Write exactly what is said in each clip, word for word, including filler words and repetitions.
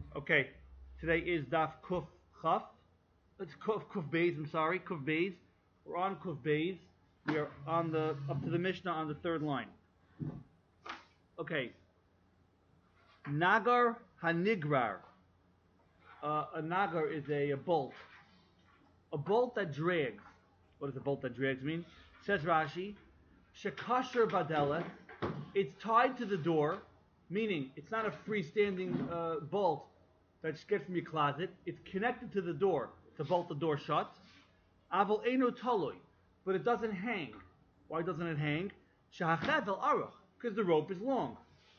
Okay, today is Daf Kuf Chaf. It's Kuf Kuf Beis. I'm sorry, Kuf Beis. We're on Kuf Beis. We are on the up to the Mishnah on the third line. Okay, Nagar Hanigrar. Uh, a nagar is a, a bolt, a bolt that drags. What does a bolt that drags mean? Says Rashi, Shekasher Badelet. It's tied to the door, meaning it's not a freestanding uh, bolt that you get from your closet. It's connected to the door to bolt the door shut. Aval eno taloi, but it doesn't hang. Why doesn't it hang? Shahachet el aruch, because the rope is long.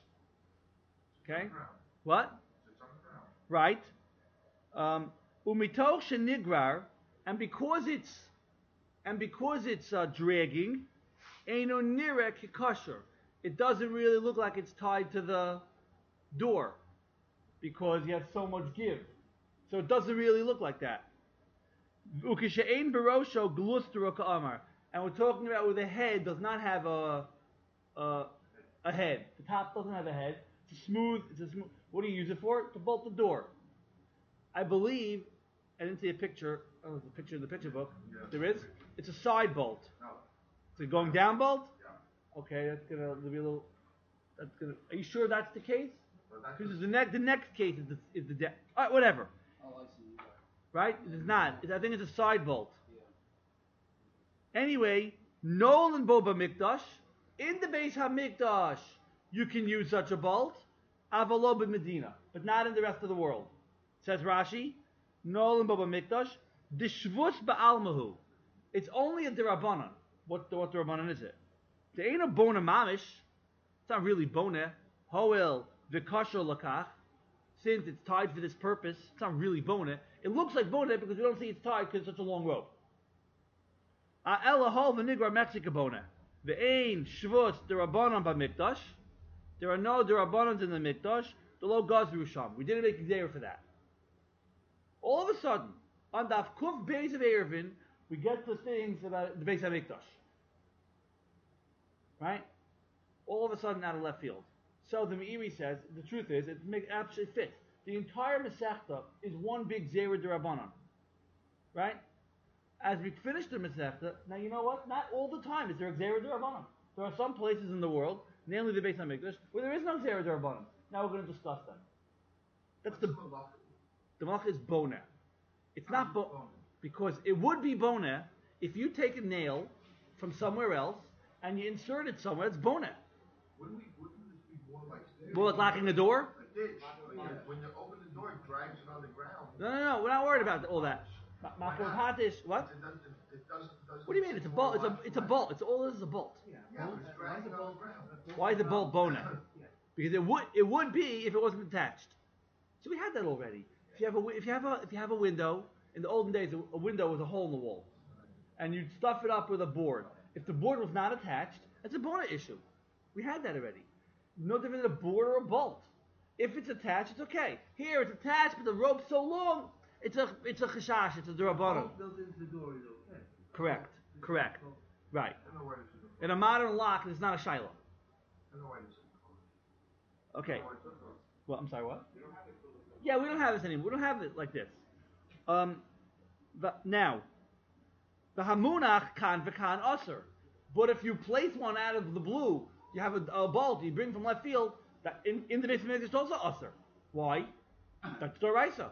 Okay, what? Right. Um, Umitoch shenigrar, and because it's and because it's uh, dragging, eno nirek kikasher. It doesn't really look like it's tied to the door because you have so much give. So it doesn't really look like that. Ukishe'ein barosho glustero ka'amar. And we're talking about where the head does not have a, a a head. The top doesn't have a head. It's a smooth. It's a smooth. What do you use it for? To bolt the door. I believe. I didn't see a picture. Oh, there's a picture in the picture book. Yeah. There is. It's a side bolt. No. It's a going down bolt. Okay, that's gonna be a little. That's gonna. Are you sure that's the case? Because the next, the next case is the is the. De- All right, whatever. Oh, I see. Right? It's not. I think it's a side bolt. Yeah. Anyway, Nolan Boba Mikdash in the Beis Hamikdash, you can use such a bolt. Avalob in Medina, but not in the rest of the world. Says Rashi, Nolan Boba Mikdash, Dishvus Ba'almahu. It's only a derabanan. What what derabanan is it? There ain't a bona mamish. It's not really bona. Hoel v'kasher lakach. Since it's tied for this purpose, it's not really bona. It looks like bona because we don't see it's tied because it's such a long rope. Ela hol v'nigra Mexica bona. Ve'ein shvus derabanan b'mikdash. There are no derabanans in the mikdash. The lo gazru sham. We didn't make a zera for that. All of a sudden, on the Kuf Beis of Erevin, we get to things about the Beis HaMikdash. Right? All of a sudden out of left field. So the Meiri says, the truth is, it makes absolutely fit. The entire Masechta is one big Zera D'Rabbanan. Right? As we finish the Masechta, now you know what? Not all the time is there a Zera D'Rabbanan. There are some places in the world, namely the Beis HaMikdash, where there is no Zera D'Rabbanan. Now we're going to discuss them. That's the... The malach is bona. It's not bona. Because it would be bona if you take a nail from somewhere else and you insert it somewhere, it's bona. Wouldn't, we, wouldn't this be more like stairs? Well, it's locking the door? A ditch. When you open the door, it drags it on the ground. No, no, no. We're not worried about all that. Makor hatish, what? It doesn't, it doesn't, it doesn't What do you mean? It's a bolt. It's a, it's a bolt. It's all this is a bolt. Yeah, yeah, but it's dragging on the ground. Why is the bolt bona? Because it would it would be if it wasn't attached. So we had that already. If you have a if you have a if you have a window, in the olden days, a, a window was a hole in the wall, and you'd stuff it up with a board. If the board was not attached, it's a bona issue. We had that already. No different than a board or a bolt. If it's attached, it's okay. Here it's attached, but the rope's so long, it's a it's a chashash, it's a derabanan. Built into the door is okay. Correct. Correct. Right. In a modern lock, it's not a shiloh. Okay. Well, I'm sorry. What? Yeah, we don't have this anymore. We don't have it like this. Um, the, now, the hamunach kan v'kan aser. But if you place one out of the blue, you have a, a bolt you bring from left field. That in, in the Beis HaMikdash it's also aser. Why? That's Doraisa.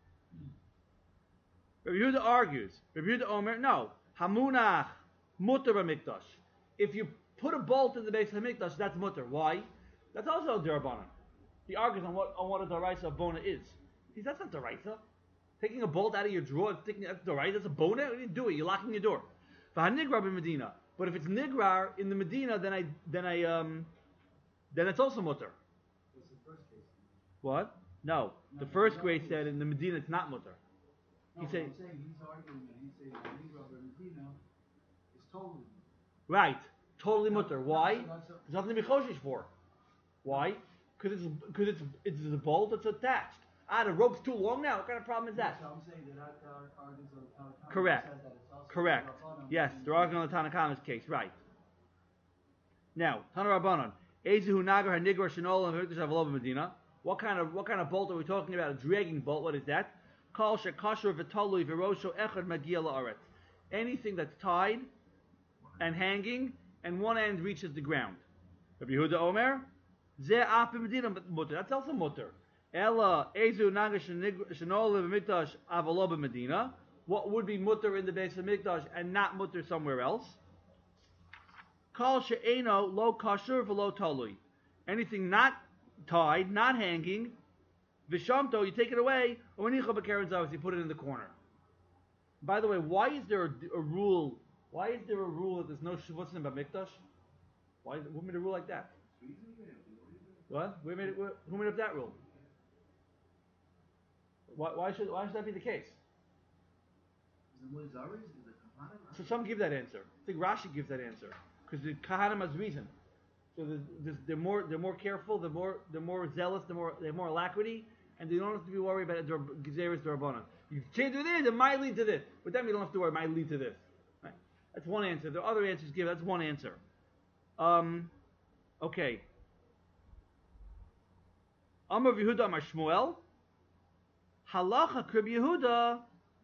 Rabbi Yehuda argues. Rabbi Yehuda Omer, no. Hamunach mutter b'mikdash. If you put a bolt in the Beis HaMikdash, that's mutter. Why? That's also a derabanan. He argues on what on what a Doraisa of bona is. He says that's not Doraisa. Taking a bolt out of your drawer, taking that's Doraisa, that's a bona. What do you do it? You're locking your door. V'hanigrar in Medina. But if it's nigrar in the Medina, then I then I um then it's also mutter. What's the first case? What? No. No, The first no, grade no. said in the Medina it's not mutter. No, He what said I'm saying, he's arguing that he's saying that Nigrar in Medina is totally right, totally mutter. Why? So that's a- There's nothing to be choshish for. Why? Because it's because it's it's a bolt that's attached. Ah, the rope's too long now. What kind of problem is that? So I'm saying that that uh, argues on the Tanakh Correct. says that it's also Correct. Rabbanan. Yes, they're arguing on the Tanakhama's case, right? Now, Tana Rabbanon, Ezehu Nagar HaNigrar Shinol and Hamikdash Avalov Medina. What kind of what kind of bolt are we talking about? A dragging bolt. What is that? Kol shekasher v'talui v'rosho echad magia la'aretz. Anything that's tied and hanging, and one end reaches the ground. Rabbi Yehuda Omer, ze af b'medina mutter. That's also mutter. Ella ezu naga shenol b'mikdash avalo b'medina. What would be mutter in the base of mikdash and not mutter somewhere else? Kol she'eno lo kasher v'lo talui. Anything not tied, not hanging, vishamto, you take it away, or you put it in the corner. By the way, why is there a, a rule? Why is there a rule that there's no shavutz in Bamikdash? Why who made a rule like that? What? Who made, it, who made up that rule? Why, why should why should that be the case? So some give that answer. I think Rashi gives that answer because the Kahanim has reason. So there's, there's, they're more they're more careful, they're more they're more zealous, they're more they have more alacrity, and they don't have to be worried about Gezeres Darabanan. You change it this, it might lead to this. But then you don't have to worry, it might lead to this. Right? That's one answer. There are other answers given. That's one answer. Um, okay. Amar Yehuda Amar Shmuel. Halacha Krib Yehuda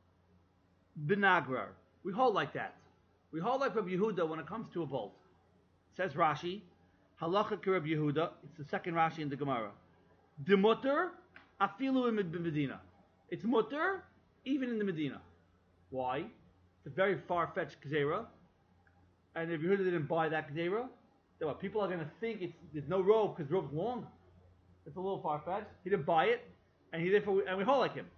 Benagrar. We hold like that. We hold like Rabbi Yehuda when it comes to a bolt. Says Rashi. Halacha Krib Yehuda. It's the second Rashi in the Gemara. De mutter afilu in Medina. It's mutter even in the Medina. Why? It's a very far-fetched gzera. And if Yehuda didn't buy that gzera, then what? People are going to think it's there's no rope because the rope's long. It's a little far-fetched. He didn't buy it, and he therefore and we hold like him.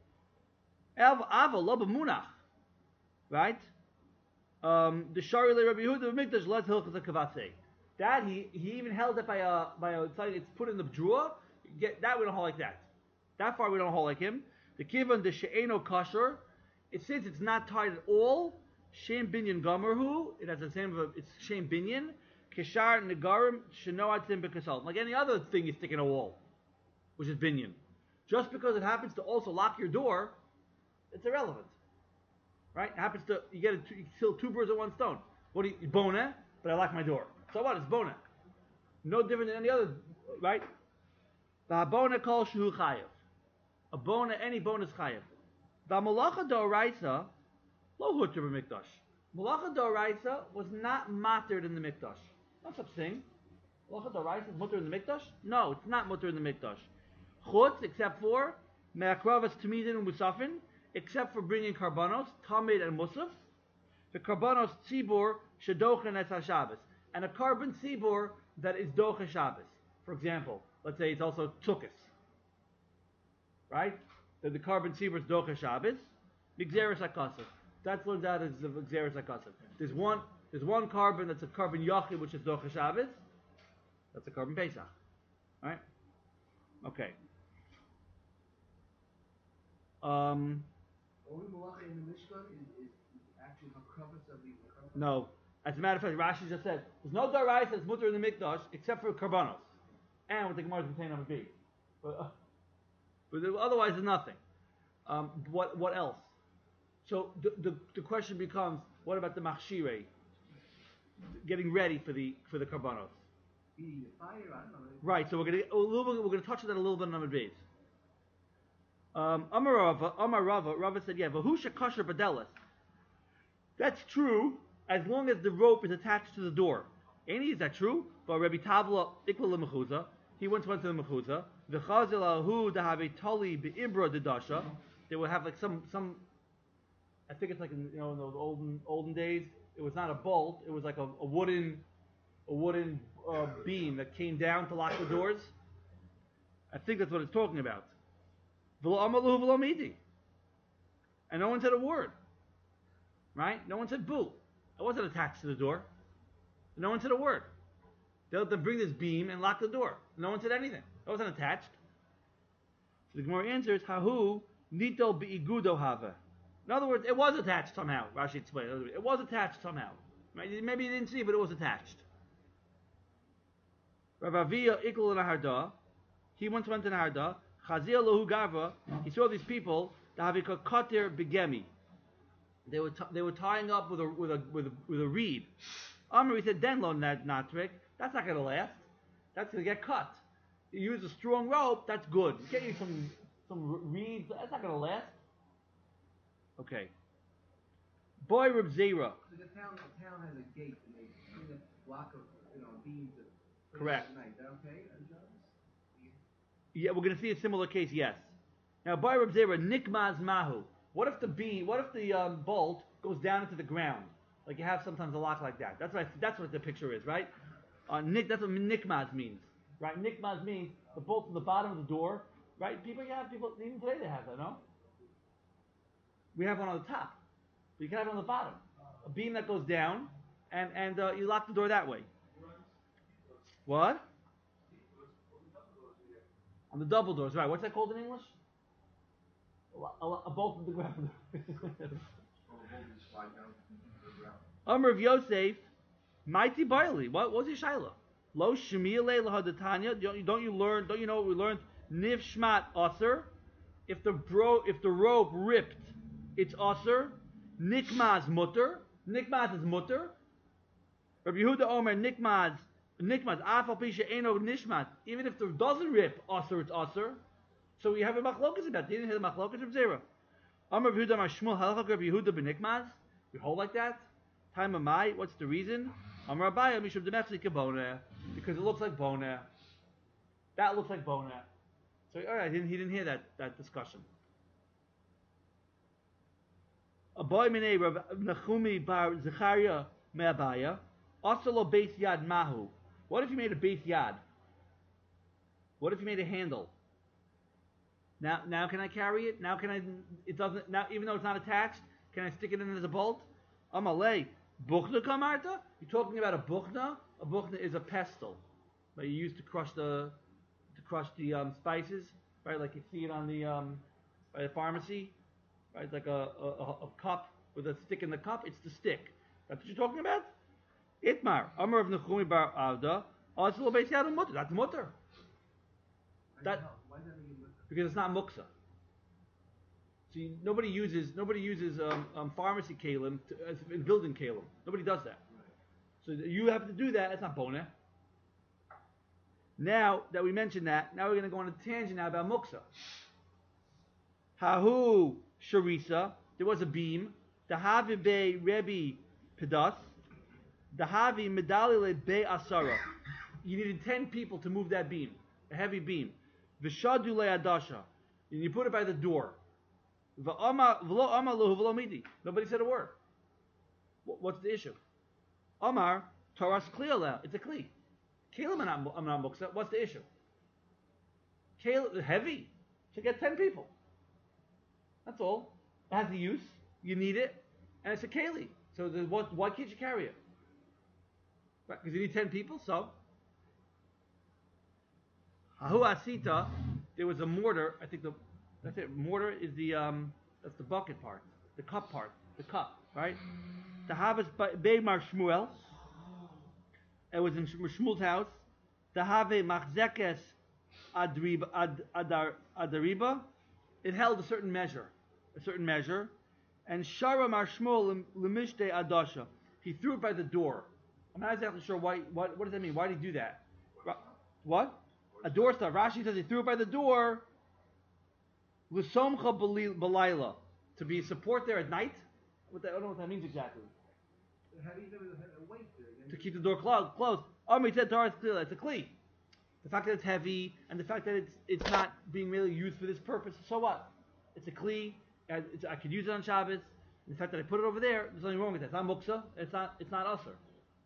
Ava lo b'munach, right? Um, the Shari le Rabbi Yehuda b'mikdash let's hilchas kavatse. That he he even held it by a by a it's put in the drawer. Get that we don't hold like that. That far we don't hold like him. The kivan the she'eno kasher. It says it's not tied at all. Shem binyan gamerhu. It has the same of a, it's shem binyan. Kishar negarim shenoatzim bekasal. Like any other thing you stick in a wall, which is binyan. Just because it happens to also lock your door, it's irrelevant, right? It happens to you get a, you kill two birds with one stone. What do you bona? But I lock my door. So what? It's bona. No different than any other, right? The bona kol shu chayev. A bona, any bona is chayev. The malacha doraisa lo hutter b'mikdash. Malacha doraisa was not mattered in the mikdash. No such thing. Malacha doraisa is mutter in the mikdash? No, it's not mutter in the mikdash. Chutz, except for me'akravas tamidin and musafin, except for bringing karbanos, tamid and musaf. The karbanos tzibur shedochen es haShabbos, and a carbon tzibur that is docha Shabbos. For example, let's say it's also tukas, right? That the carbon tzibur is docha Shabbos, migzeres hakasef. That's learned out as the migzeres hakasef. There's one, there's one carbon that's a carbon yachid, which is docha Shabbos. That's a carbon pesach, right? Okay. Um, no. As a matter of fact, Rashi just said, there's no darais that's mutter in the mikdash except for karbanos. And what the Gemara is saying number B. But, uh, but otherwise there's nothing. Um, what what else? So the, the the question becomes, what about the machshirei? Getting ready for the for the karbanos. Right, so we're gonna a little bit, we're gonna touch on that a little bit on number B. Um, Amar Rava, Amar Rava, Rava said, yeah, Vahusha Kasher Badelis. That's true as long as the rope is attached to the door. Any is that true? But Rabbi Tavla Ikla Mechuza, he once went to the Mechuza. The Chazilahu Dahabe Tali Beibra Dedasha. They would have like some some. I think it's like in, you know in those olden olden days. It was not a bolt. It was like a, a wooden a wooden uh, beam that came down to lock the doors. I think that's what it's talking about. And no one said a word. Right? No one said boo. It wasn't attached to the door. No one said a word. They let them bring this beam and lock the door. No one said anything. It wasn't attached. So the Gemara answers, Hahu nito beigudo hava. In other words, it was attached somehow. Rashi explained. It was attached somehow. Maybe you didn't see it, but it was attached. Rav Avia ikul in Harda. He once went to Harda. Chazia lohu gavra. He saw these people. Dahavika kater begemi. They were t- they were tying up with a with a with a, with a reed. Amr, he said, "Den lo natrik. That's not going to last. That's going to get cut. you use a strong rope, that's good. You can't use some some reeds. That's not gonna last. Okay. Boy Reb Zera. So the town, the town has a gate and they bring a block of, you know, beams at Correct. at night. Is that okay? on Shabbos? Yeah, we're gonna see a similar case. Yes. Now, Boy Reb Zera, Nikmaz Mahu. What if the beam? What if the um, bolt goes down into the ground? Like you have sometimes a lock like that. That's what I, that's what the picture is, right? Uh, Nick, that's what Nikmaz means, right? Nikmaz means the bolt in the bottom of the door, right? People, you have people even today they have that, no? We have one on the top, but you can have it on the bottom, a beam that goes down, and and uh, you lock the door that way. What? On the double doors, right? What's that called in English? A, a, a bolt in the ground. Amr of Yosef, Mighty Barley. What was your shaila? Lo shemiyale lahadatanya. Don't, don't you learn? Don't you know what we learned? Niv shmat aser. If the bro, if the rope ripped, it's aser. Nikmaz mutter. Nikmaz is mutter. Rabbi Yehuda Omer nikmaz nikmaz afal pisha eno nishmat. Even if it doesn't rip aser, it's aser. So we have a machlokas about. They didn't have a machlokas of zera. Amr Rabbi Yehuda Amar Shmuel halachak Rabbi Yehuda b'nikmaz. We hold like that. Time of Mai, what's the reason? Amar Abaya Mishum Demechli Kabona, because it looks like Bona. That looks like Bona. So all right, he didn't, he didn't hear that, that discussion. Aboy Minei Rav Nachumi Bar Zecharia Me'abaya, Asalo Beis Yad Mahu. What if you made a Beis Yad? What if you made a handle? Now, now can I carry it? Now can I? It doesn't. Now, even though it's not attached, can I stick it in as a bolt? Amalei. Buchna kamarta? You're talking about a buchna? A buchna is a pestle that you use to crush the to crush the um, spices, right? Like you see it on the um, by the pharmacy, right? It's like a, a, a cup with a stick in the cup. It's the stick. That's what you're talking about? Itmar. Amar of Nechumi bar Avda. Also beis yad mutter. That's mutter. That because it's not muksa. See, nobody uses nobody uses um, um, pharmacy kalim to, as in building kalim. Nobody does that. So you have to do that. That's not boneh. Now that we mentioned that, now we're going to go on a tangent now about muksa. Hahu sharisa. There was a beam. The havi be rebi pedas. The havi medalile be asara. You needed ten people to move that beam, a heavy beam. V'shadu le'adasha. And you put it by the door. Nobody said a word. What's the issue? Amar Taras Kliala. It's a kli. Kalim I'm not muksa. What's the issue? Kalim heavy. So get ten people. That's all. It has the use. You need it, and it's a keli. So what? Why can't you carry it? Right? Because you need ten people. So Ahu Asita. There was a mortar. I think the That's it. Mortar is the um, that's the bucket part, the cup part, the cup, right? The Havas Beimar Shmuel. It was in Shmuel's house. The Have Machzekes Adriba Adar Adariba. It held a certain measure, a certain measure, and Shara Mar Shmuel Lemishte Adasha. He threw it by the door. I'm not exactly sure why. What, what does that mean? Why did he do that? What? A door stuff. Rashi says he threw it by the door. L'somcha b'layla, to be support there at night. What the, I don't know what that means exactly. How do you know the weight there? To keep the door closed. Closed. Amri said Taras Klila. It's a kli. The fact that it's heavy and the fact that it's it's not being really used for this purpose. So what? It's a kli. It's, I could use it on Shabbos. And the fact that I put it over there, there's nothing wrong with that. It's not muksa. It's not. It's not usher.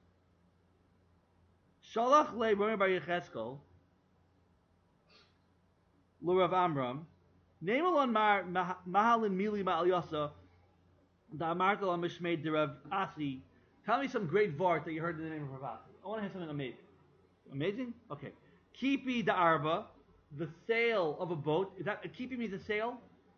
Shalach le Rami bar Yecheskel. L'Rav Amram. Name alon mar mahalin mili ma'al yasa da amartel on mishmei de Rav Asi. Tell me some great vart that you heard in the name of Rav Asi. I want to hear something amazing. Amazing? Okay. Kipi da arba, the sail of a boat. Is that a kipi means a sail?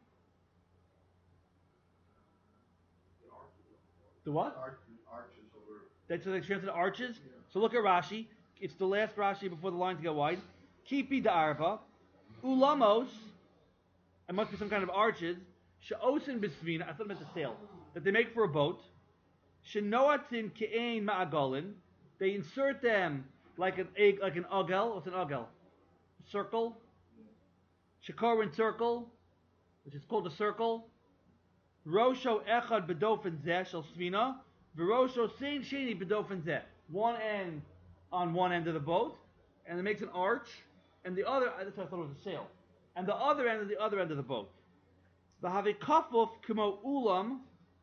The what? Arches over. That's so they translate arches. So look at Rashi. It's the last Rashi before the lines get wide. Kipi da arba, ulamos. It must be some kind of arches. She'osin bisvina. I thought about the sail that they make for a boat. Shenoatzin ke'ein ma'agolin. They insert them like an egg, like an ogel. What's an ogel? circle, Shikorin circle, which is called a circle. Rosho echad bedofen zeh shel svina, v'rosho sein sheni bedofen zeh. One end on one end of the boat, and it makes an arch, and the other, that's what I thought it was a sail, and the other end of the other end of the boat. V'havei kafuf kimo ulam,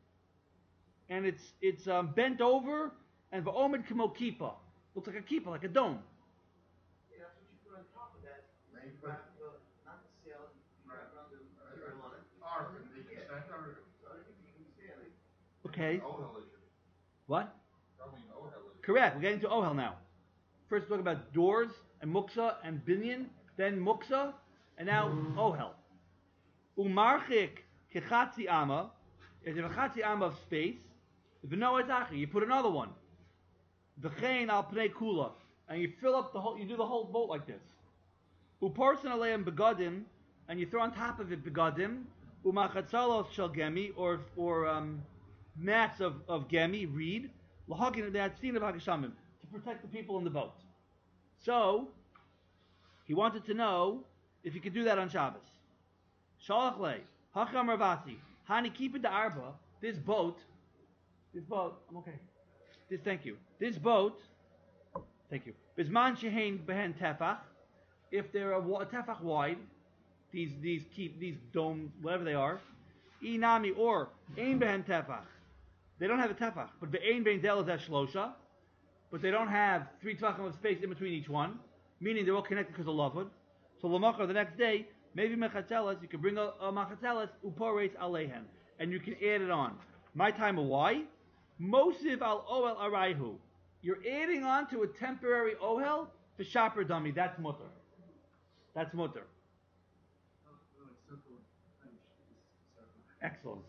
and it's it's um, bent over, and v'omed kimo kippah. Looks like a kippah, like a dome. Yeah, that's what you put on top of that. Main You wrap the, not the sail, you wrap around the material on it. Arc, and they can stand or So underneath you can stand it. Okay. Ohel issue. What? Probably an Ohel issue. Correct. We're getting to Ohel now. First, we're talking about doors and muksa and binyan, then muksa, and now Ohel. Umarchik kechatzi ama. If you have a chatzi ama of space, v'no etachi, you put another one. V'chein al pnei kula, and you fill up the whole. You do the whole boat like this. Uparson aleim begadim, and you throw on top of it begadim. Umachatzalos shel gemi, or or um, mats of of gemi, reed. Lahagin de'atzin of hageshamim, to protect the people in the boat. So he wanted to know if you could do that on Shabbos. Shalach le hacham ravasi hani keep the arba. This boat, this boat. I'm okay. This thank you. This boat, thank you. Bisman shehein behen tefach. If they're a, a tefach wide, these these keep these domes, whatever they are, inami or ein behen tefach. They don't have a tefach, but the ein bein del is at shlosha, but they don't have three tefachim of space in between each one, meaning they're all connected because of lavud. So lamachar the next day, maybe mechatzelas, you can bring a, a machatzelas uporeis alehen, and you can add it on. My time of why? Mosiv al ohel arayhu. You're adding on to a temporary ohel to shaper dummy. That's mutter. That's mutter. Oh, oh, it's circle of French. It's circle. Excellent.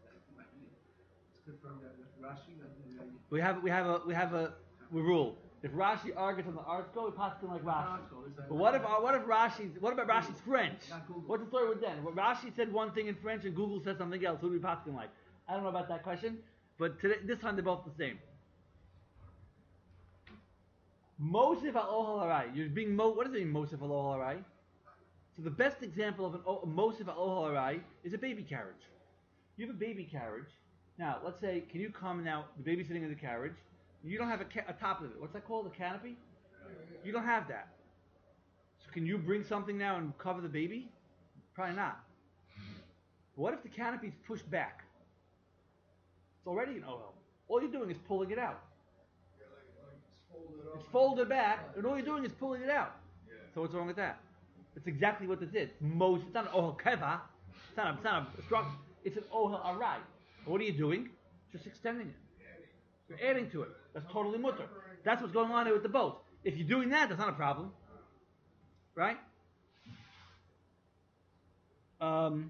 It's confirmed that with Rashi, that uh, We have we have a we have a, we rule. If Rashi argues on the article, we pass him like Rashi. article is that- But what if what if Rashi's what about Rashi's French? Not Google. What's the story with then? Well, Rashi said one thing in French and Google said something else. Who do we pass him like? I don't know about that question, but today this time they're both the same. Mosif al ohel harai. You're being mo. What does it mean, Mosif al ohel harai? So the best example of an o- a Mosif al ohel harai is a baby carriage. You have a baby carriage. Now, let's say, can you come now? The baby's sitting in the carriage. You don't have a, ca- a top of it. What's that called? A canopy? You don't have that. So can you bring something now and cover the baby? Probably not. What if the canopy is pushed back? It's already an ohel. All you're doing is pulling it out. Yeah, like, like it's folded up. It's folded back, and all you're doing is pulling it out. So what's wrong with that? It's exactly what this is. Most, it's not an ohel keva. It's not a, it's not a strong. It's an ohel arai. What are you doing? Just extending it. You're adding to it. That's totally mutter. That's what's going on here with the boat. If you're doing that, that's not a problem, right? Um,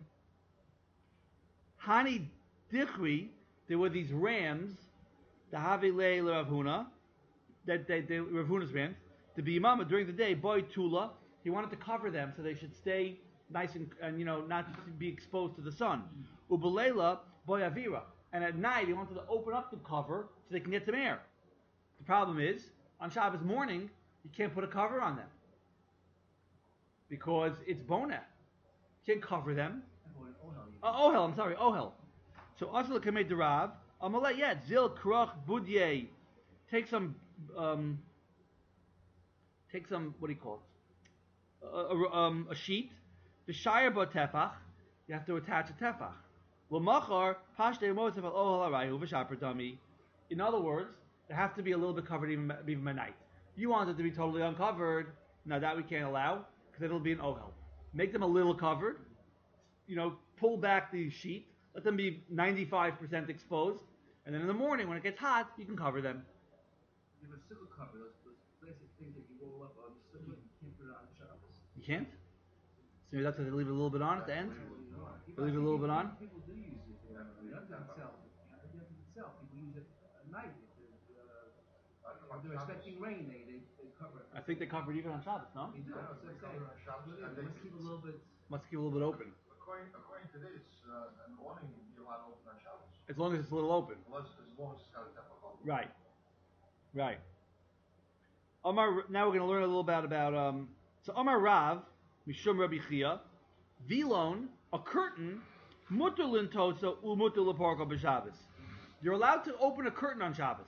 Hani Dichri, there were these rams, the Havile Rav Huna, that they, they Rav Huna's rams, to be imam during the day. Boy Tula, he wanted to cover them so they should stay nice and, and you know not to be exposed to the sun. Ubelela Boy Avira, and at night he wanted to open up the cover so they can get some air. The problem is on Shabbos morning you can't put a cover on them because it's bona. You can't cover them. oh, oh, hell, Uh, ohel, I'm sorry, ohel. So Asla Kamei Derav, Amalei Yet, Zil Kroch Budye. Take some, um, take some, what do you call it? A, a, um, a sheet. The Shire Bo Tefach, you have to attach a Tefach. L'machar, Pashte Mosef Al Ohel Arayu, V'Shaper Dami. In other words, there has to be a little bit covered even, even by night. You want it to be totally uncovered. Now that we can't allow, because it'll be an ohel. Make them a little covered. You know, pull back the sheet, let them be ninety-five percent exposed, and then in the morning when it gets hot, you can cover them. You have a sickle cover, those, those basic things that you roll up on the sickle, you can't put it on Shabbos. You can't? So maybe that's why they leave it a little bit on at the end? You know, They leave it a little bit on? People do use it, uh, not to itself, not to itself, people use it at night, if they're, uh, if they're expecting rain, they, they, they cover it. I think they covered even on Shabbos, no? They do, Yeah, that's they what I'm cover saying. on Shabbos, and They they must keep a keep- little bit, Must keep a little bit open. According, according to this, uh, an awning you're allowed to open on Shabbos. As long as it's a little open. Unless, as long as it's got a tefach on. Right. Right. Omar, now we're going to learn a little bit about um, So Amar Rav, Mishum Rabbi Chia, Vilon, a curtain, mutter lintosa u mutter leparko b'Shabbos. You're allowed to open a curtain on Shabbos.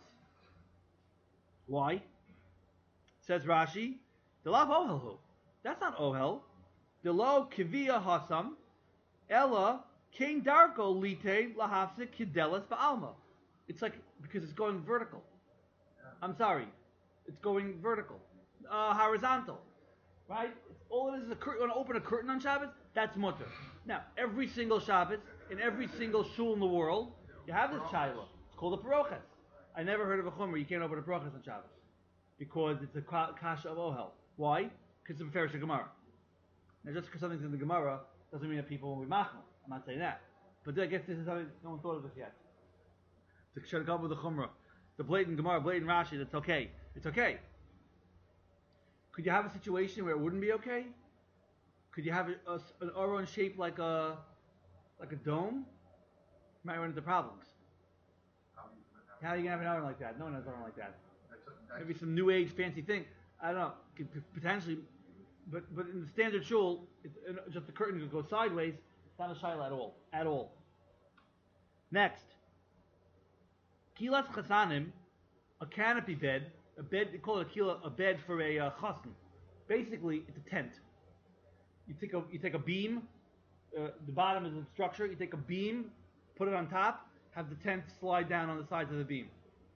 Why? Says Rashi, the lav ohelhu. That's not ohel. The lo kivia hasam, ella king darko lite lahafsik kidelas ba'alma. It's like because it's going vertical. I'm sorry, it's going vertical, uh, horizontal, right? It's, all it is is a curtain. You want to open a curtain on Shabbos? That's mutter. Now, every single Shabbos in every single shul in the world, you have this chayla. It's called a paroches. I never heard of a chumrah. You can't open a paroches on Shabbos because it's a kasha of ohel. Why? Because it's a Meferish Gemara. Now, just because something's in the Gemara doesn't mean that people will be machmal. I'm not saying that, but I guess this is something no one thought of this yet. To shut up with the chumrah, the blatant Gemara, blatant Rashi. That's okay. It's okay. Could you have a situation where it wouldn't be okay? Could you have a, a, an aron shaped like a like a dome? You might run into problems. How are you gonna have an aron like that? No one has an aron like that. Maybe some new age fancy thing. I don't know. Could potentially, but but in the standard shul, it's just the curtain could go sideways. It's not a shaila at all. At all. Next, kilas chasanim, a canopy bed, a bed. They call it a kila, a bed for a uh, chassan. Basically, it's a tent. You take a you take a beam, uh, the bottom is the structure. You take a beam, put it on top, have the tent slide down on the sides of the beam.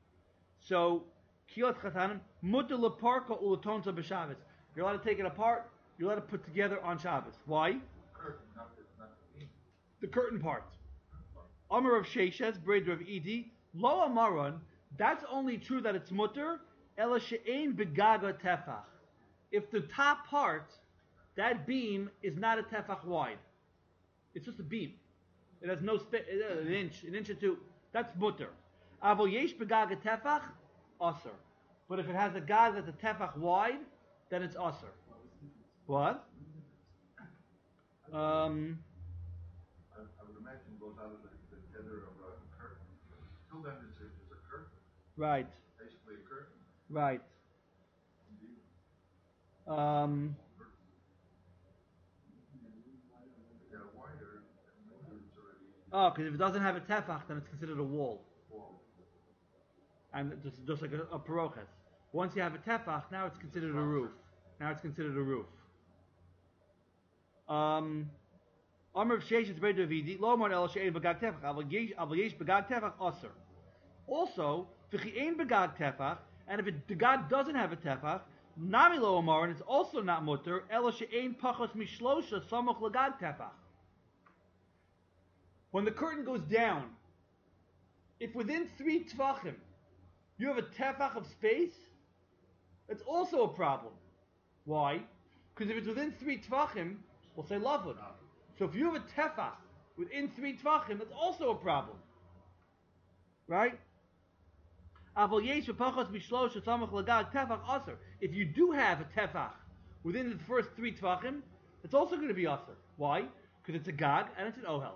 So kilat chatanim mutter leparka ulatonta b'Shabbos. You're allowed to take it apart. You're allowed to put together on Shabbos. Why? Curtain, not the, not the beam. The curtain part. Amar of Sheshes, Breder of Edi, Lo Amaron. That's only true that it's mutter. Ela she'ein begaga tefach. If the top part, that beam is not a tefach wide. It's just a beam. It has no spa- an inch, an inch or two. That's mutter. Avol yesh begaga tefach, aser. But if it has a gag that's a tefach wide, then it's aser. What? Um. I, I would imagine it goes out of the, the tether of a curtain. Still then it's a, it's a curtain. Right. Basically a curtain. Right. Indeed. Um. You got a wider, and it's already Oh, because if it doesn't have a tefach, then it's considered a wall, wall. and just just like a, a paroches. Once you have a tefach, now it's considered a roof. Now it's considered a roof. Um. Amr of Sheish is Breder of Edi. Lo Amar El She'ein Begag Tefach. Aval Yesh Begag Tefach Aser. Also, V'chi Ein Begag Tefach, and if it, the God doesn't have a tefach, Nami Lo Amar, and it's also not mutter. El She'ein Pachos Mishlosha Samoch Legag Tefach. When the curtain goes down, if within three tvachim you have a tefach of space, that's also a problem. Why? Because if it's within three tvachim, we'll say lavud. So if you have a tefach within three tvachim, that's also a problem. Right? If you do have a tefach within the first three tvachim, it's also going to be aser. Why? Because it's a gag and it's an ohel.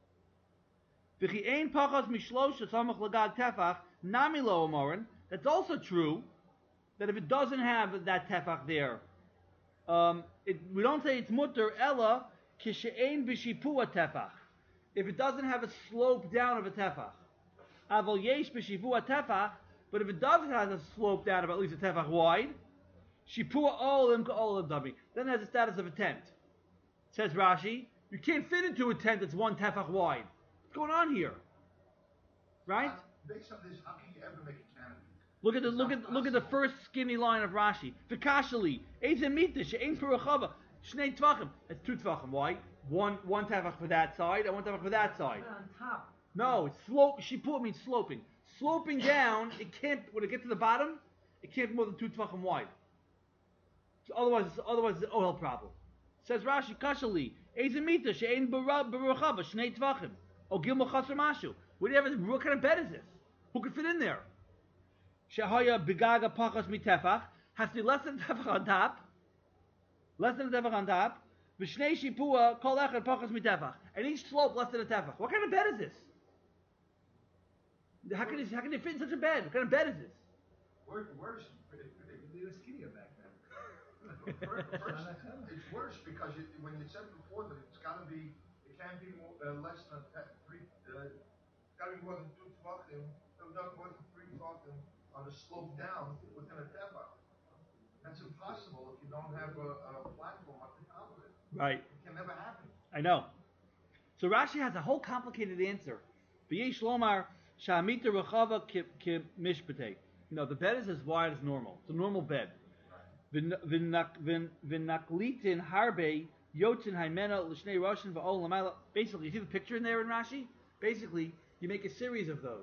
That's also true that if it doesn't have that tefach there, um, it, we don't say it's mutter ella kishe'ein b'shipua tefach. If it doesn't have a slope down of a tefach, avol yesh b'shipua tefach. But if it does have a slope down of at least a tefach wide, shipua olim ka'olim dami, then it has the status of a tent. Says Rashi, you can't fit into a tent that's one tefach wide. What's going on here? Right? Based on this, how can you ever make a canopy? Look at the look at look at the first skinny line of Rashi. V'kashali, ezemita she'ein perachava, shnei tvachim. That's two tvachim. Why? One one tefach for that side and one tefach for that side. On top. No, it's slope. Shipur means sloping. Sloping down, it can't. When it gets to the bottom, it can't be more than two tvachim wide. So otherwise, it's, otherwise it's an ohel problem. Says Rashi, kashali, ezemita she'ein perachava, shnei tvachim. Oh, gilmo chaser mashu. What do you have? What kind of bed is this? Who could fit in there? Shahaya bigaga pachas mitefach has to be less than a tefach on top. Less than a tefach on top. V'shnei shipua kol echad pachas mitefach, and each slope less than a tefach. What kind of bed is this? How can it, how can they fit in such a bed? What kind of bed is this? Where, where's They were skinnier back then. First, first, it's worse because you, when you said before that it's got to be, it can't be more, uh, less than te- three, uh, it's got to be more than two tvachim, not more than three tvachim on the slope down within a tefach. That's impossible if you don't have a, a platform at the top of it. Right. It can never happen. I know. So Rashi has a whole complicated answer. V'yesh lomar sha'amita rechava ki mishpatei. You know, the bed is as wide as normal. It's a normal bed. V'naklitin harbe yotzin haimena l'shnei roshin v'ol l'mayla. Basically, you see the picture in there in Rashi? Basically, you make a series of those.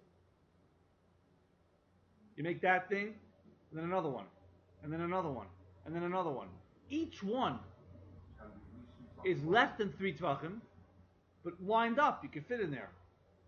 You make that thing, and then another one, and then another one, and then another one. Each one is less than three tvachim, but lined up, you can fit in there.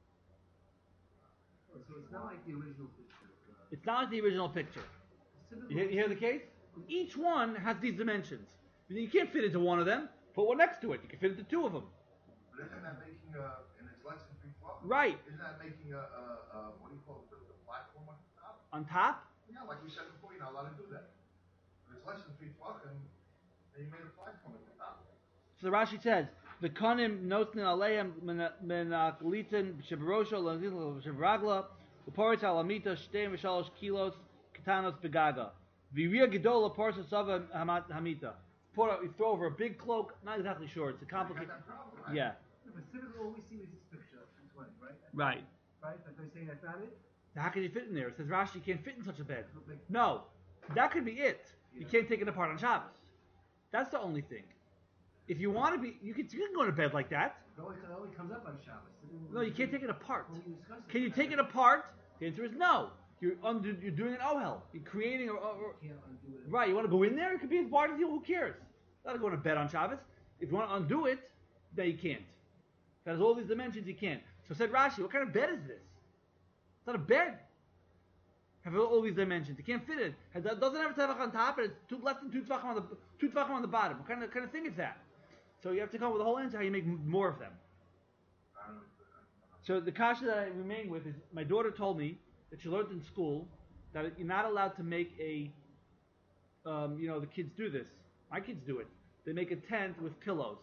So it's not like the original picture. Uh, It's not like the original picture. You hear, you hear the case? Each one has these dimensions. You can't fit into one of them. Put one next to it. You can fit into two of them. But isn't that making a, and it's less than three tvachim? Right. Isn't that making a, a, a what do you call it, the, the platform on the top? On top? Yeah, like we said before, you're not allowed to do that. If it's less than three tvachim, then you made a platform at the top. So Rashi says, the konim nosnin aleim menaklitin shebarosho l'nizl shebaragla uporitz alamita shteim v'shalosh kilos katanos begaga v'ria gedola parsa sava hamita. Pour out, you throw over a big cloak. Not exactly sure. It's a complicated. Problem, right? Yeah. but typically all we see is this picture, this one, right? Right. Right? But they're saying that's not it? So how can you fit in there? It says Rashi, you can't fit in such a bed. Like, No, that could be it. You can't take it apart on Shabbos. That's the only thing. If you want to be, you can, you can go to bed like that. it only, it only comes up on Shabbos. No, you can't take it apart. When we discuss it, Can you take it apart? The answer is no. You're undo, you're doing an ohel. You're creating a, a, a You can't undo it. right. You want to go in there? It could be as wide as you. Who cares? Not to go to bed on Shabbos. If you want to undo it, then you can't. It has all these dimensions. You can't. So said Rashi, what kind of bed is this? It's not a bed. Have all these dimensions. You can't fit it. It doesn't have a tefach on top, and it's two, less than two tefachim on the two tefachim on the bottom. What kind of kind of thing is that? So you have to come up with a whole answer how you make m- more of them. I don't know. So the kasha that I remain with is my daughter told me that she learned in school that you're not allowed to make a, um, you know, the kids do this. My kids do it. They make a tent with pillows.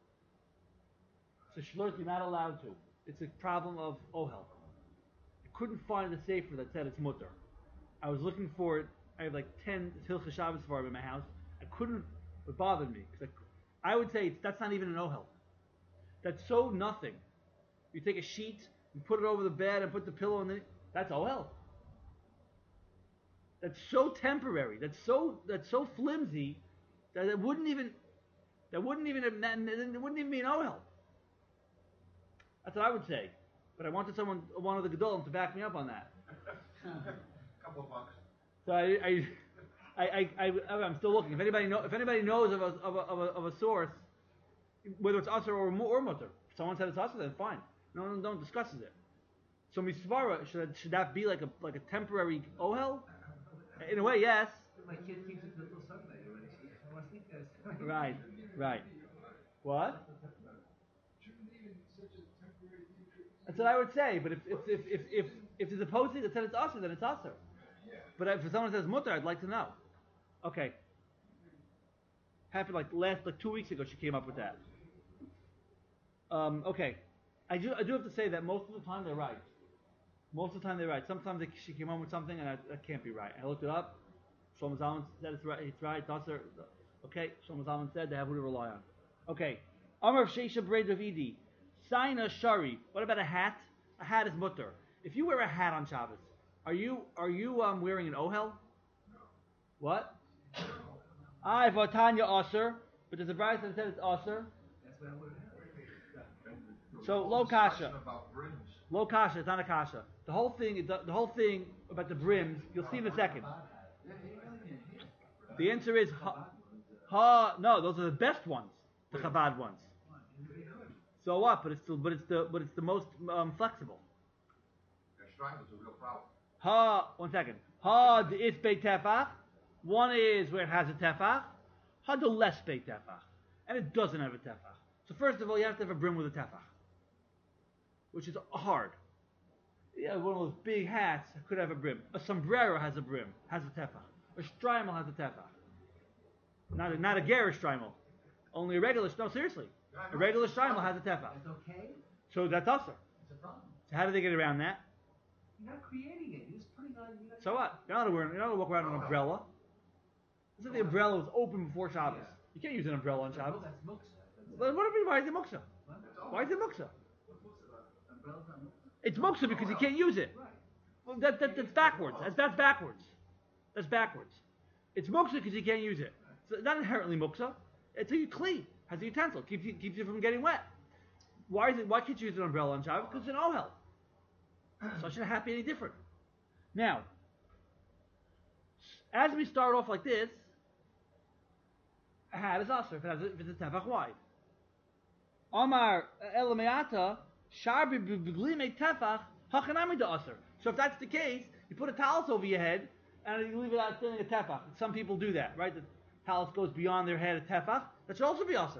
So she learned you're not allowed to. It's a problem of ohel. I couldn't find a sefer that said it's mutter. I was looking for it. I have like ten Hilchah Shabbos Svarim in my house. I couldn't. It bothered me because I, I would say it's, that's not even an ohel. That's so nothing. You take a sheet and put it over the bed and put the pillow in it. That's ohel. That's so temporary. That's so that's so flimsy that it wouldn't even that wouldn't even it wouldn't even be an ohel. That's what I would say. But I wanted someone, one of the Gedolim, to back me up on that. Couple of bucks. So I, I, I, I, I I'm still looking. If anybody know, if anybody knows of a of a of a, of a source, whether it's usher or or mutter, if someone said it's usher, then fine. No one don't discusses it. So misvara, should should that be like a like a temporary ohel? In a way, yes. My kid keeps it until Sunday already. I want to sleep there. Right, right. What? That's what I would say. But if if if if if, if there's a posting that said it's usher, then it's usher. But if someone says mutter, I'd like to know. Okay. Happened like last like two weeks ago. She came up with that. Um, okay. I do I do have to say that most of the time they're right. Most of the time they're right. Sometimes they, she came home with something and I, that can't be right. I looked it up. Shlomo Zalman said it's right. It's right. It's usher. Okay. Shlomo Zalman said they have who to rely on. Okay. Amar of Sheisha Braid of Idi. Saina Shari. What about a hat? A hat is mutter. If you wear a hat on Shabbos, are you are you um, wearing an ohel? No. What? I Vatanya Aser, but there's a bride that says it's Aser. That's what I would have. So The low whole kasha. discussion about brims. Low kasha, it's not a kasha. The whole thing is the, the whole thing about the brims. You'll see in a second. The answer is ha. ha no, those are the best ones, the Chabad ones. So what? But it's still, but it's the but it's the most um, flexible. Their strangle's a real problem. Ha, one second. Ha the is beit tefach. One is where it has a tefach. Ha the less beit tefach, and it doesn't have a tefach. So first of all, you have to have a brim with a tefach, which is hard. Yeah, one of those big hats could have a brim. A sombrero has a brim, has a tefach. A shtreimel has a tefach. Not a, not a garish shtreimel. Only a regular. No, seriously. A regular shtreimel has a tefach. It's okay. So that's usher. It's a problem. So how do they get around that? You're not creating it. You're just putting on. You're not So what? You're not wearing. You're not gonna walk around with an umbrella. This is the umbrella was open before Shabbos. Yeah. You can't use an umbrella on Shabbos. That's muksa. That's Well, what do you mean? Why is it muksa? What? Why is it muksa? Umbrella's not muksa. It's muksa because you can't use it. Right. Well, that, that that's backwards. That's that's backwards. That's backwards. It's muksa because you can't use it. So it's not inherently muksa. It's a kli. Has a utensil. Keeps you keeps you from getting wet. Why is it? Why can't you use an umbrella on Shabbos? Because it's an ohel. So it shouldn't have to be any different. Now, as we start off like this, a hat is usher if it has a, if it's a tefach wide. Omar elameata sharbi b'glime tefach hachanami da usher. So if that's the case, you put a talus over your head and you leave it out standing a tefach. Some people do that, right? The talus goes beyond their head a tefach. That should also be usher.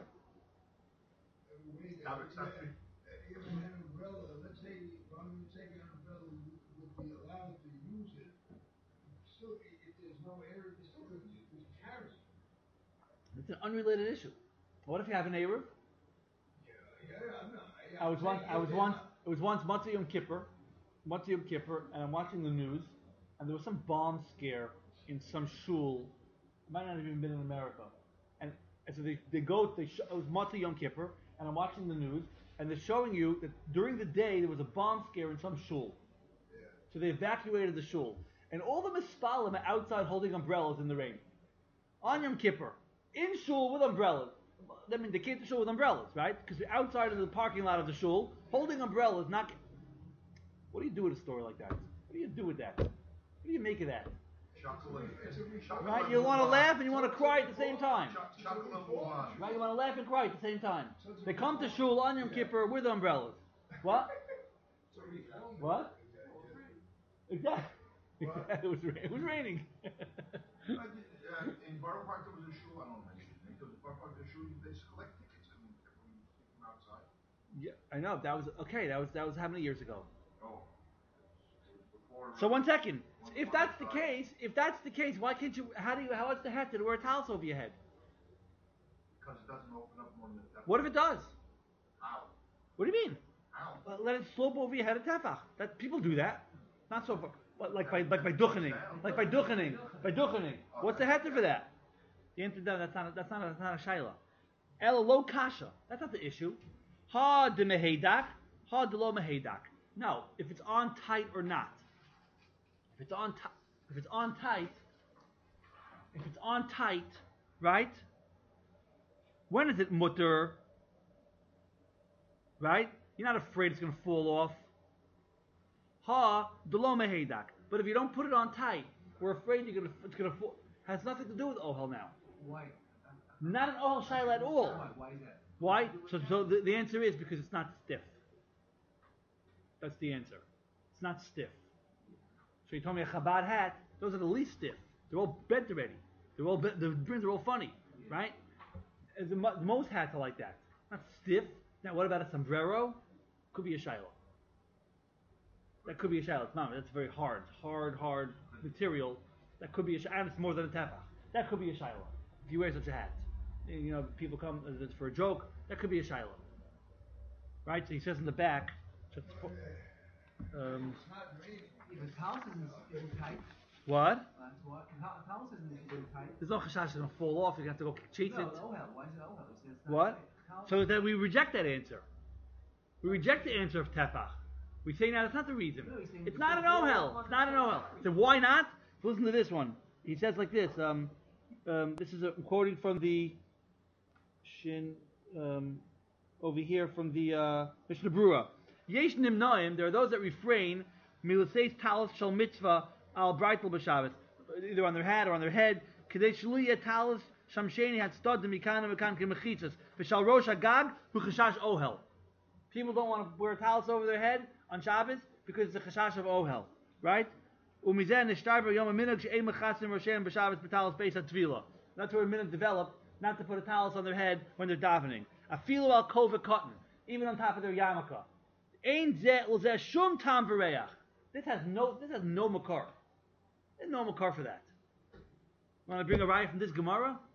Now, it's not three. If an umbrella, let's say, when you take an umbrella, you would be allowed to use it. Still, if there's no area, you still could carry it. It's an unrelated issue. What if you have an Eruv? Yeah, yeah, I'm not. I was once, I was once, it was once Matzah Yom Kippur, Matzah Yom Kippur, and I'm watching the news, and there was some bomb scare in some shul. It might not have even been in America. And, and so they, they go, they sh- it was Matzah Yom Kippur, and I'm watching the news, and they're showing you that during the day there was a bomb scare in some shul. Yeah. So they evacuated the shul. And all the mispalim are outside holding umbrellas in the rain. On Yom Kippur, in shul with umbrellas. I mean, they came to shul with umbrellas, right? Because they're outside of the parking lot of the shul, holding umbrellas, not... What do you do with a story like that? What do you do with that? What do you make of that? Right? You want to laugh and you want to cry at the same time. Right? You want to laugh and cry at the same time. They come to shul on Yom Kippur with umbrellas. What? What? Exactly. It was, ra- it was raining. In Borough Park there was a shul, I don't know, because in Borough Park there's a shul, they just collect tickets from, from outside. Yeah, I know. That was okay. That was that was how many years ago? Oh. Before, So one second. If that's the case, if that's the case, why can't you? How do you? How is the hat to wear a towel over your head? Because it doesn't open up more than that. What if it does? Ow. What do you mean? Ow. Uh, let it slope over your head a tefach. That people do that. Not so far, but like by like by duchening, like by duchening, by duchening. What's the heter for that? The answer that that's not a, that's not a, that's not a shaila. El lo kasha. That's not the issue. Ha de meheidak, ha de lo meheidak. No, if it's on tight or not. If it's on tight, if it's on tight, if it's on tight, right? When is it mutter? Right? You're not afraid it's going to fall off. Ha de lo meheidak. But if you don't put it on tight, we're afraid you're going to it's going to fall. Has nothing to do with ohel now. Why? Not an ohel shaila at all. Why? Why is that? Why? So, so the, the answer is because it's not stiff. That's the answer. It's not stiff. So you told me a Chabad hat; those are the least stiff. They're all bent already. They're all bent, the brims are all funny, right? The, mo- most hats are like that. Not stiff. Now, what about a sombrero? Could be a shiloh. That could be a shiloh. It's not. That's very hard, hard, hard material. That could be a shiloh. And it's more than a tefach. That could be a shiloh. If you wear such a hat, you know, people come uh, it's for a joke. That could be a shiloh, right? So he says in the back. So it's for, um, It's not raining. If the house isn't, isn't tight, what? that's what. The hou- house isn't, isn't tight. There's no chashash it's gonna fall off. You have to go chase No, it. the ohel. Why is it ohel? It says it's not What? tight. House- So that we reject that answer. We reject the answer of tefach. We say now that's not the reason. No, he's saying It's because not an the ohel. ohel It's not an ohel. So why not? So listen to this one. He says like this. Um, um, this is a, I'm quoting from the Shin um, over here from the uh, Mishnah Berurah. Yesh nimnaim. There are those that refrain milaseis talis shel mitzvah al breitel b'Shabbos, either on their hat or on their head. Kadei shluya talis shamsheni had stud de mikana mekan kemechitzas v'shal rosh hagag hu chashash ohel. People don't want to wear a talis over their head on Shabbos because it's a chashash of ohel, right? Umizeh nishtarver yom aminog she'ei mechasim roshem b'Shabbos b'talis beis hatvila. That's where a minute developed not to put a talis on their head when they're davening. Afilu al kova cotton, even on top of their yarmulke. Ein zeh l'zeh shum tam v'reach. This has no, this has no makar. There's no makar for that. Want to bring a riot from this Gemara? That's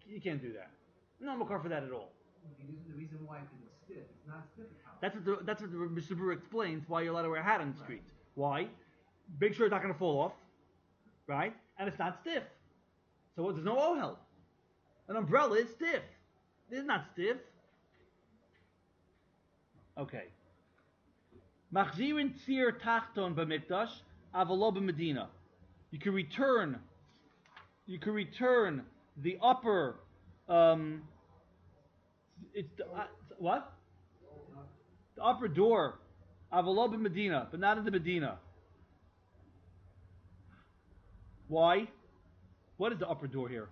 you can't do that. No makar for that at all. This is the reason why, because it's stiff. It's not stiff at house. That's what the, that's what the Mishnah Berurah explains why you're allowed to wear a hat on the street. Why? Make sure it's not going to fall off, right? And it's not stiff. So what, there's no ohel. An umbrella is stiff. It's not stiff. Okay. Machzirin tzir tachton b'mikdash avalo b'medina. You can return. You can return the upper. Um, it's the, uh, what? The upper door, avalo b'medina, but not in the Medina. Why? What is the upper door here?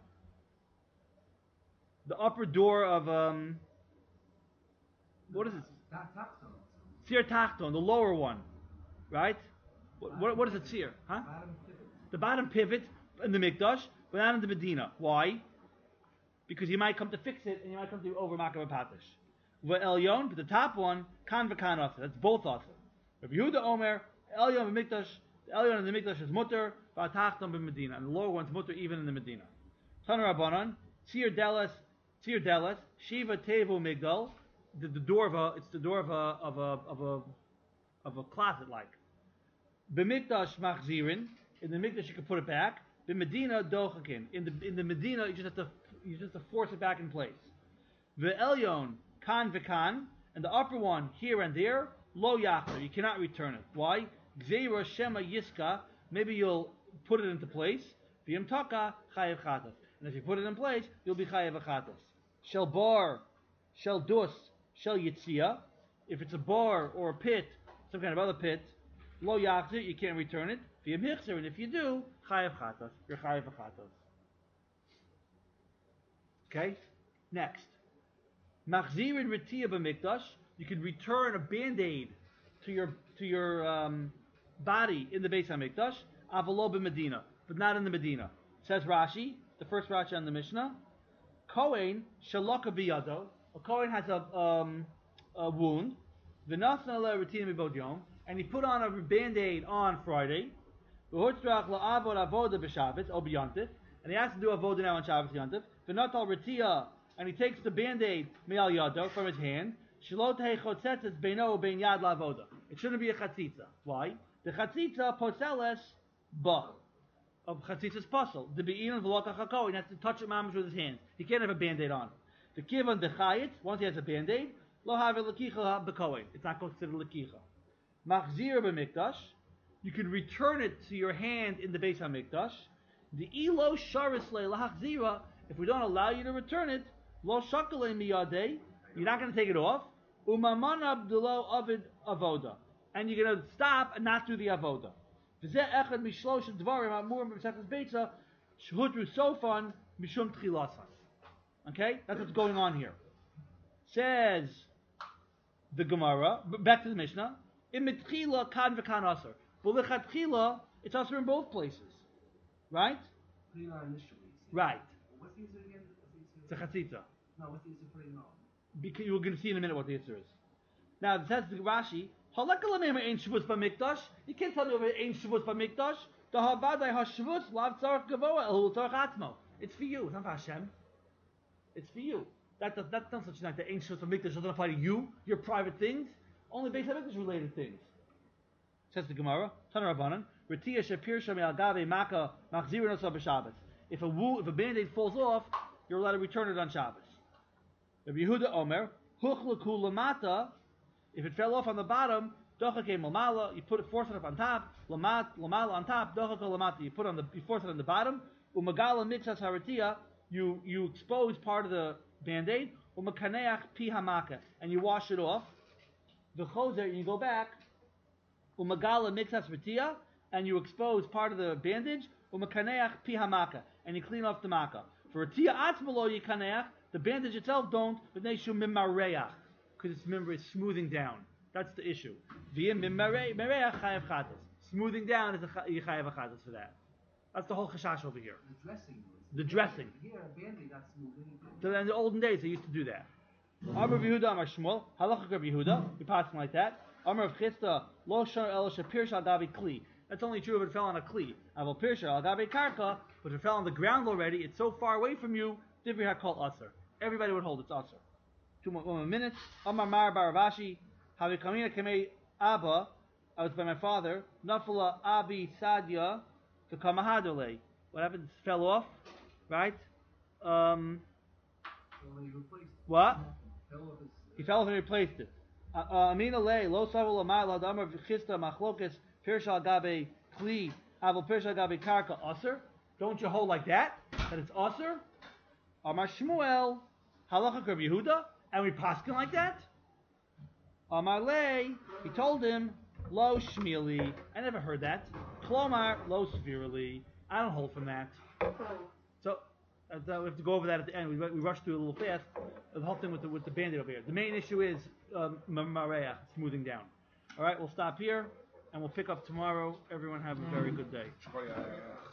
The upper door of um. What is it? Tzir tachton, the lower one, right? What, what, what is a tzir? Huh? The bottom pivot in the mikdash, but not in the Medina. Why? Because you might come to fix it, and you might come to over makam patish. Elyon, but the top one, kan v'kan also. That's both also. Rabbi Yehuda Omer, Elyon b'mikdash, the Elyon in the mikdash is mutter, v'atachton b'Medina, and the lower one's mutter even in the Medina. Taner Rabbanan, tzir delas, tzir delas, shiva tevu migdal. The, the door of a, it's the door of a, of a, of a, of a closet like. B'mikdash machzirin, in the mikdash you can put it back. B'Medina dochakin, in the in the Medina you just have to you just have to force it back in place. Ve'elyon kan v'kan, and the upper one here and there lo yachzer, you cannot return it. Why? Gzeira shema yiska, maybe you'll put it into place. V'yim taka chayev chatas, and if you put it in place, you'll be chayev chatas. Shel bar, shel dus. Shel yitzia, if it's a bar or a pit, some kind of other pit, lo yachzir, you can't return it. V'yim hichzer, and if you do, chayav chatas, you're chayav chatas. Okay, next, machzir in retiya b'mikdash, you can return a band-aid to your to your um, body in the Beis HaMikdash, avalo b'Medina, but not in the Medina. Says Rashi, the first Rashi on the Mishnah, Kohen shalaka biyado. A Kohen has a, um, a wound, and he put on a band-aid on Friday, and he has to do avodah now on Shabbos Yontif, and he takes the band-aid from his hand. It shouldn't be a chatzitza. Why? The chatzitza poseles ba. Of chatzitza's puzzle. The be'inon v'lokach HaKohen has to touch it mamish with his hands. He can't have a band-aid on. The kivan dechayit, once he has a band-aid, lo have a lekicha b'kohen. It's not considered lekicha. Machzir b'mikdash, you can return it to your hand in the Beis HaMikdash. The ilo sharisle lahachzira, if we don't allow you to return it, lo shakale miyadei, you're not going to take it off. Umamana b'delo avid avoda, and you're going to stop and not do the avoda. V'zeh echad mishlosh dvarim amur b'sechus beitza shehutru sofan mishum tchilasan. Okay, that's what's going on here. Says the Gemara, back to the Mishnah. Imitchila kan v'kan aser. But lechatchila, it's aser in both places, right? Right. What's the answer again? It's a chatzitza. No, what's the answer for putting on? Because you're going to see in a minute what the answer is. Now it says the Rashi, halakalamema ein shavus b'mikdash. You can't tell me over ein shavus b'mikdash. The habadai hashavus lav tzarach gavoa el tzarach atzmo. It's for you. It's not for Hashem. It's for you. That does that's not such like the ancient of Mikdash doesn't apply to you, your private things. Only Beis HaMikdash related things. Says the Gemara, Taner Rabbanan, Retiya shapir shami al gave maka machzirin osa b'Shabbos. If a woo, if a band-aid falls off, you're allowed to return it on Shabbos. Rabbi Yehuda Omer, huchlaku lamata, if it fell off on the bottom, dochake lamala, you put it, force it up on top, lamat lamala on top, dochake lamata, you put on the, you force it on the bottom, umagala mixas haratiya. You you expose part of the band-aid, umakaneach pi hamaka, and you wash it off. The chozer, and you go back, umagala mixas retiya, and you expose part of the bandage, umakaneach pi hamaka, and you clean off the maka. For retiya atzmalo yikaneach, the bandage itself don't, but they should mimareach, because it's remember it's smoothing down. That's the issue. V'im mimareach chayav chatas. Smoothing down is a chayav chatas for that. That's the whole chashash over here. The dressing. The dressing. Here, a band-aid got smoothing. So in the olden days, they used to do that. Amar Yehuda, Amar Shmuel, Halacha Rabbi Yehuda, you're passing like that. Amar of Chista, Lo Shar El Shapir Shal Gabi Kli. That's only true if it fell on a Kli. Aval Pirsha Al Gabi Karka, but if it fell on the ground already, it's so far away from you, Divri Hakol Aser. Everybody would hold it's Aser. Two more, one more minutes. Amar Mar Baravashi, Havikamina Kame Abba, I was by my father, Nafula Abi Sadya, to Kamahadole. What happened? It fell off, right? Um, So when he replaced it, what? fell off his, He fell off and replaced it. Amina lei lo savul amayla damar v'chista machlokes pirsha gabe kli aval pirsha gabe karka aser. Don't you hold like that? That it's aser? Amar Shmuel halacha Reb Yehuda, and we paskin like that. Amar lei, he told him lo shmili. I never heard that. Klomar lo svirili. I don't hold from that. So. Uh, we have to go over that at the end. We, we rushed through a little fast. The whole thing with the with the bandit over here. The main issue is um, mareach, smoothing down. All right, we'll stop here and we'll pick up tomorrow. Everyone have a very good day.